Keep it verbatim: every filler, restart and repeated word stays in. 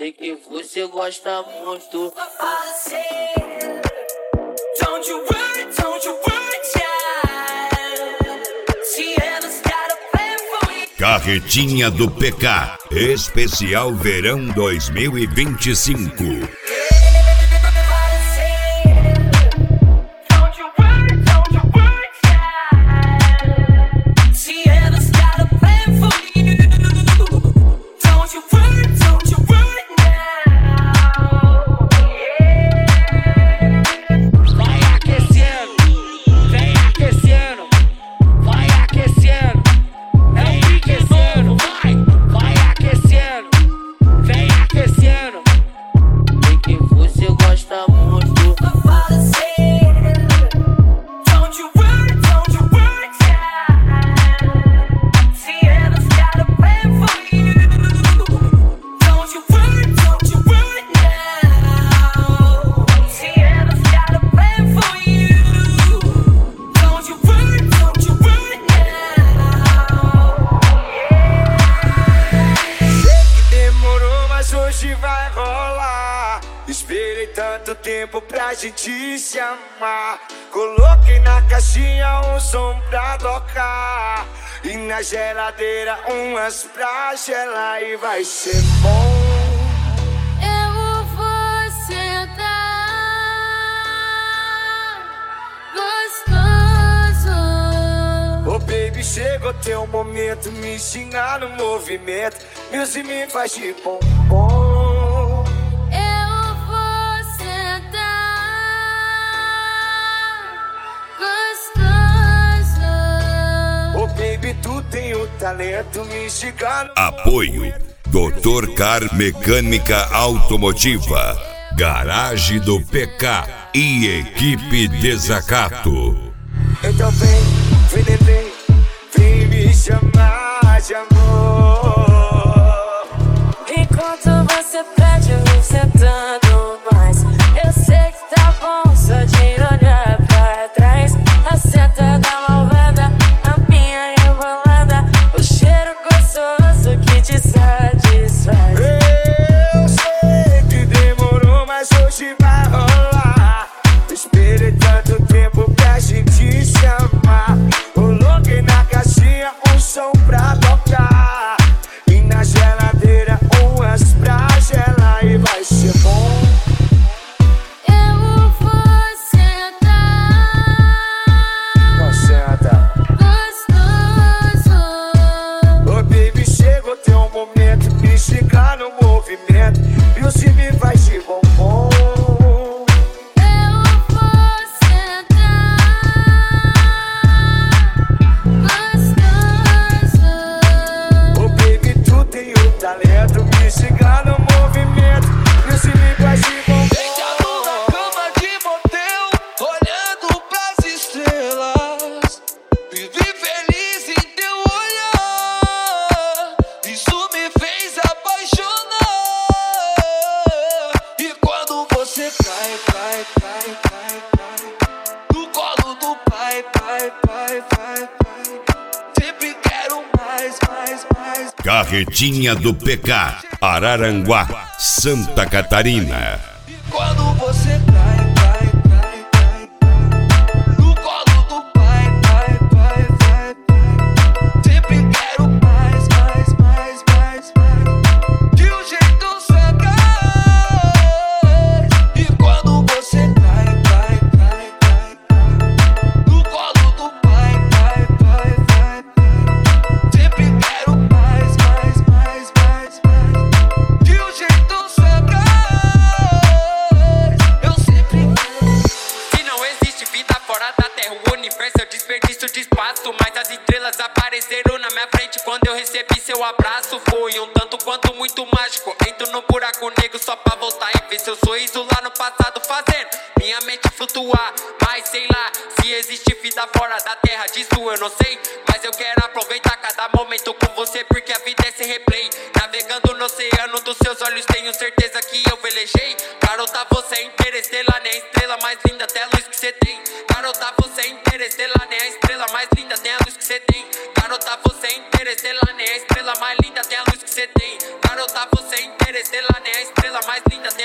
sei que você gosta muito. Don't you worry, don't you worry, child. Siena's got a plan for you. Carretinha do P K, especial verão dois mil e vinte e cinco. Esperei tanto tempo pra gente se amar. Coloquei na caixinha um som pra tocar e na geladeira umas pra gelar. E vai ser bom. Eu vou sentar gostoso. Oh baby, chegou teu momento, me xingar no movimento. Music me faz de bombom. Tu tem o talento mexicano. Apoio doutor Car Mecânica Automotiva, Garagem do P K e Equipe Desacato. Então vem, vem, vem, vem me chamar de amor. Enquanto você pede, eu vou sentando mais. Eu sei que tá bom só de olhar pra trás. A seta da malvada, te satisfaz. Eu sei que demorou, mas hoje vai rolar. Esperei tanto tempo pra gente se amar. Coloquei na caixinha um som pra tocar e na geladeira umas pra gelar. E vai ser bom. Eu vou sentar. Não senta. Gostoso. Oh baby, chegou teu momento, me chegar no movimento. E o cime vai de bombom. Eu vou sentar gostoso. Oh baby, tu tem o talento, me chegar no movimento. E o cime vai de bombom. Deitado na cama de motel, olhando pras estrelas. Vivi feliz em teu olhar. Isso me fez apaixonar. E quando você cai, cai, cai, cai, cai no colo do pai, pai, pai, pai, pai, sempre quero mais, mais, mais. Carretinha do P K, Araranguá, Santa Catarina. E quando você cai, cai, cai, cai, cai no colo do pai, pai, pai, pai, pai, sempre quero mais, mais, mais, mais, mais, de um jeito sagaz. E quando você cai, cai, cai, cai, cai no colo do pai, pai, pai, pai, pai, sempre quero mais, mais, mais, mais, mais, de um jeito sagaz. Eu sempre Se não existe vida fora da Terra, o universo é o desperdício de espaço. Mas as estrelas apareceram na minha frente quando eu recebi seu abraço. Foi um tanto quanto muito mágico. Entro no buraco negro só pra voltar e ver seu sorriso lá no passado, fazendo minha mente flutuar. Mas sei lá, se existe vida fora da Terra, disso eu não sei. Mas eu quero aproveitar cada momento com você, porque a vida é esse replay. Navegando no oceano dos seus olhos, tenho certeza que eu velejei. Garota, você é interestelar, nem a estrela mais linda, até a luz que você tem. Garota, você é interestelar, nem a estrela mais linda, tem a luz que você tem. Garota, você é interestelar, nem a estrela mais linda, tem a luz que você tem. Garota, hora eu tava você inteira. Estrela nem a estrela mais linda